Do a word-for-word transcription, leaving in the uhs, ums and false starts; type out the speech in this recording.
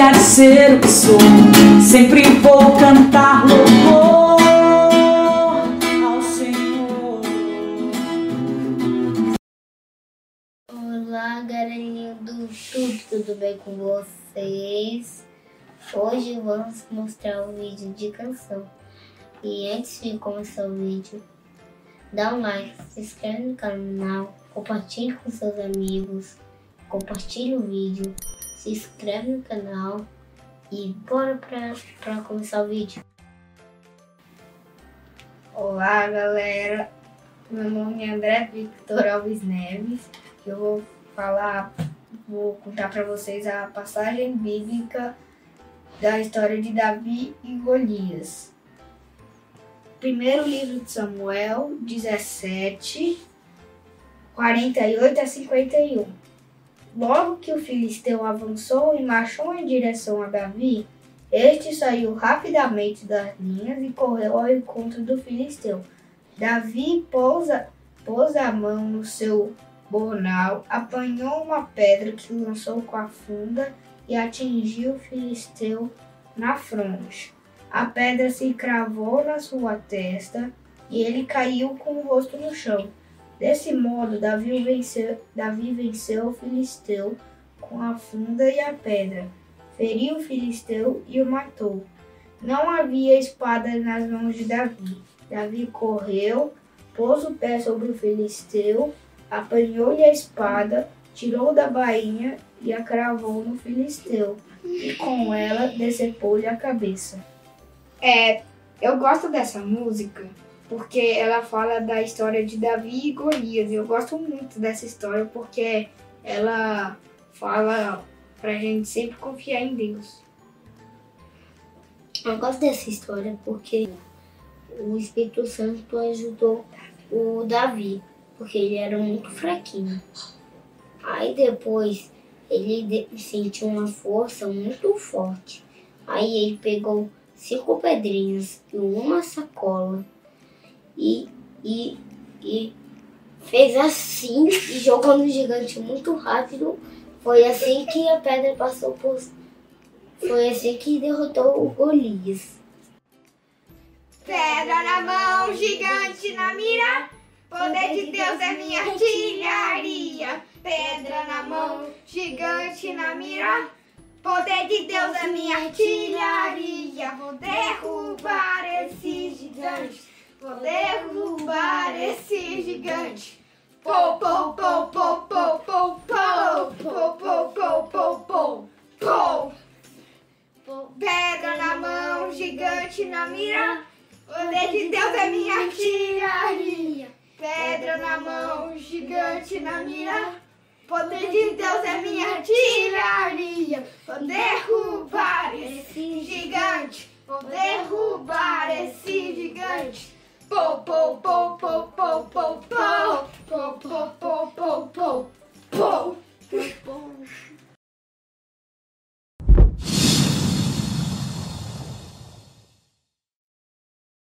deixar de ser o que sou. Sempre vou cantar louvor ao Senhor. Olá, galerinha do YouTube, tudo bem com vocês? Hoje vamos mostrar um vídeo de canção. E antes de começar o vídeo, dá um like, se inscreve no canal, compartilhe com seus amigos, compartilhe o vídeo, se inscreve no canal e bora pra, pra começar o vídeo. Olá, galera, meu nome é André Victor Alves Neves. Eu vou falar, vou contar para vocês a passagem bíblica da história de Davi e Golias. Primeiro livro de Samuel, dezessete, quarenta e oito a cinquenta e um. Logo que o filisteu avançou e marchou em direção a Davi, este saiu rapidamente das linhas e correu ao encontro do filisteu. Davi pôs a, pôs a mão no seu bornal, apanhou uma pedra que lançou com a funda e atingiu o filisteu na fronte. A pedra se cravou na sua testa e ele caiu com o rosto no chão. Desse modo, Davi venceu, Davi venceu o filisteu com a funda e a pedra, feriu o filisteu e o matou. Não havia espada nas mãos de Davi. Davi correu, pôs o pé sobre o filisteu, apanhou-lhe a espada, tirou da bainha e a cravou no filisteu, e com ela decepou-lhe a cabeça. É, eu gosto dessa música porque ela fala da história de Davi e Golias. Eu gosto muito dessa história porque ela fala pra gente sempre confiar em Deus. Eu gosto dessa história porque o Espírito Santo ajudou o Davi, porque ele era muito fraquinho. Aí depois ele sentiu uma força muito forte. Aí ele pegou cinco pedrinhas e uma sacola e, e, e fez assim e jogou no gigante muito rápido. Foi assim que a pedra passou por... Foi assim que derrotou o Golias. Pedra na mão, gigante na mira, poder de Deus é minha artilharia. Pedra na mão, gigante na mira, poder de Deus é minha artilharia. Vou derrubar esse gigante, vou derrubar esse gigante. Pou, pou, pou, pou, pou, pou, pou, pou, pou, pou, pou, pou, pou. Pedra na mão, gigante na mira, poder de Deus é minha artilharia. Pedra na mão, gigante na mira, poder de Deus é minha artilharia. Vou